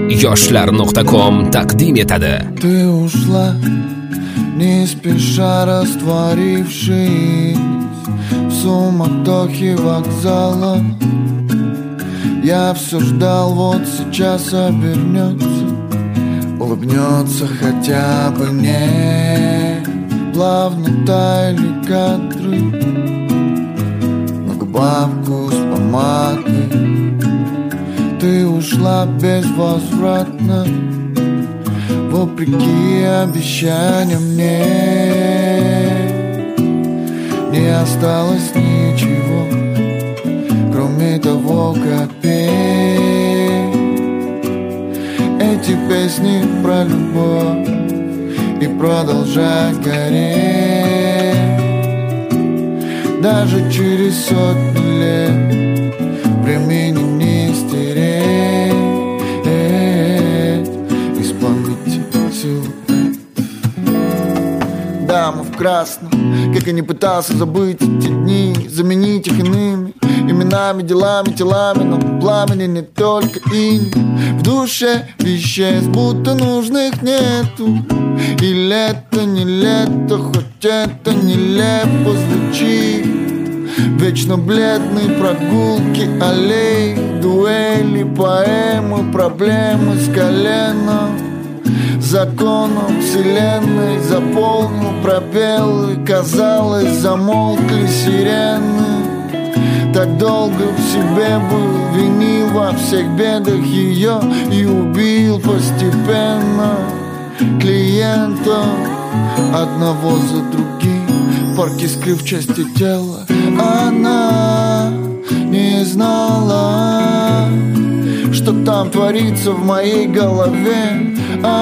yoshlar.com taqdim etadi. Ты ушла, не спеша растворившись в суматохе вокзала. Я все ждал, вот сейчас обернется, улыбнется хотя бы не. Плавно таяли кадры, на губах вкус помады. Ты ушла безвозвратно, вопреки обещаниям мне не осталось ничего, кроме того, как петь эти песни про любовь и продолжать гореть. Даже через сотни лет времени не стереть из памяти силуэт. Дама в красном, как и не пытался забыть эти дни, заменить их иными именами, делами, телами, но пламени не только инь. В душе веществ будто нужных нету. И лето не лето, хоть это нелепо звучит. Вечно бледные прогулки, аллеи, дуэли, поэмы, проблемы с коленом. Законом вселенной заполнил пробелы, казалось, замолкли сирены. Так долго в себе был, винил во всех бедах ее и убил постепенно клиентов одного за другим. Порки, скрыв части тела, она не знала, что там творится в моей голове.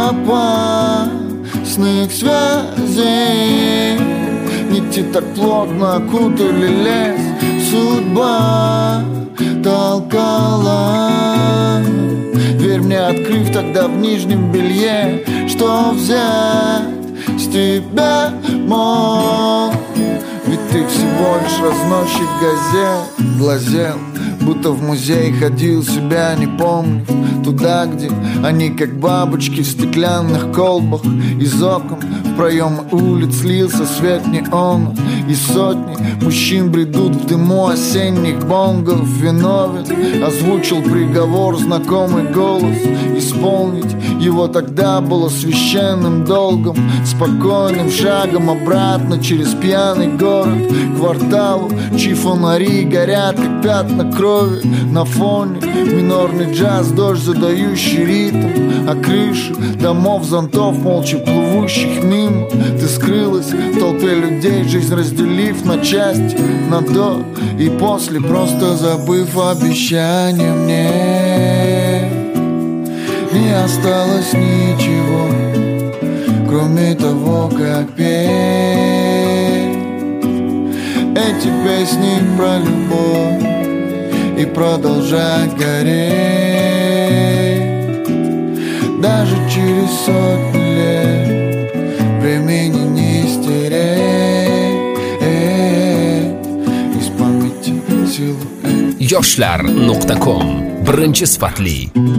Опасных связей нити так плотно окутали лес. Судьба толкала, верь мне, открыв тогда в нижнем белье, что взять с тебя мог. Ведь ты всего лишь разносчик газет. Глазел, будто в музей ходил, себя не помню. Туда, где они как бабочки в стеклянных колбах. Из окон в проемы улиц лился свет неона. И сотни мужчин бредут в дыму осенних бонгов. Виновен, озвучил приговор знакомый голос. Исполнить его тогда было священным долгом. Спокойным шагом обратно через пьяный город к кварталу, чьи фонари горят, как пятна крови. На фоне минорный джаз, дождь, задающий ритм. А крыши домов, зонтов, молча плывущих мимо. Ты скрылась в толпе людей, жизнь разделив на части, на до и после, просто забыв обещание мне. Не осталось ничего, кроме того, как петь эти песни про любовь и продолжать гореть. Даже через сотни лет времени не стереть из памяти силуэт. yoshlar.com birinchi sifatli